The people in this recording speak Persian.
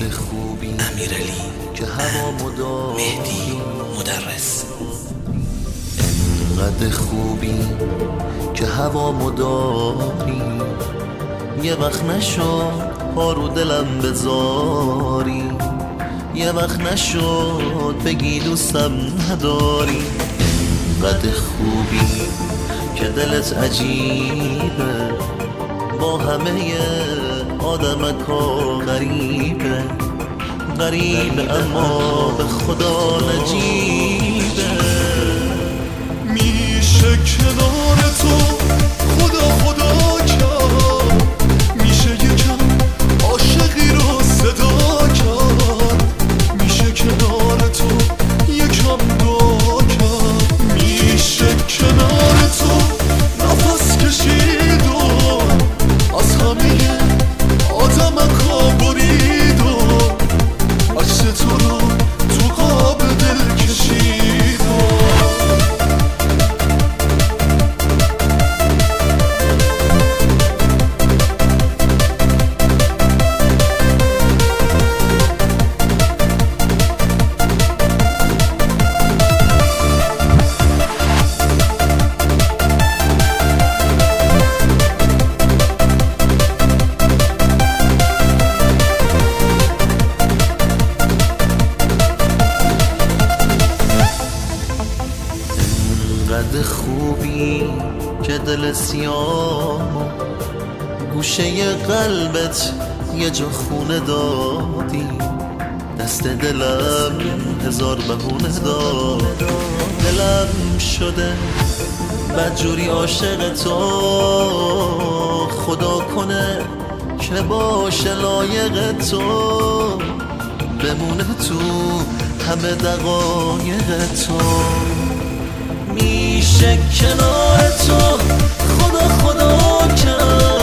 انقدر خوبی امیرعلی که هوا مداری، مهدی مدرس. انقدر خوبی که هوا مداری، یه وقت نشد پا رو دلم بذاری، یه وقت نشد بگی دوستم نداری. انقدر خوبی که دلت عجیبه، با همه آدمکا غریبه، غریبه اما به خدا نجیبه. میشه کنار تو خدا خدا کرد، میشه یکم عاشقی رو صدا کرد، میشه کنار تو یکم دعا کرد، میشه کنار تو نفس کشید و از همه آدمکا برید و عکس تو رو تو قاب دل کشید و انقدر خوبی که دل سیاه گوشه قلبت یه جا خونه دادی، دست دلم هزار بهونه داد. دلم شده بدجوری عاشق تو، خدا کنه که باشه لایق تو، بمونه تو همه دقایق تو. میشه کنار تو خدا خدا کرد،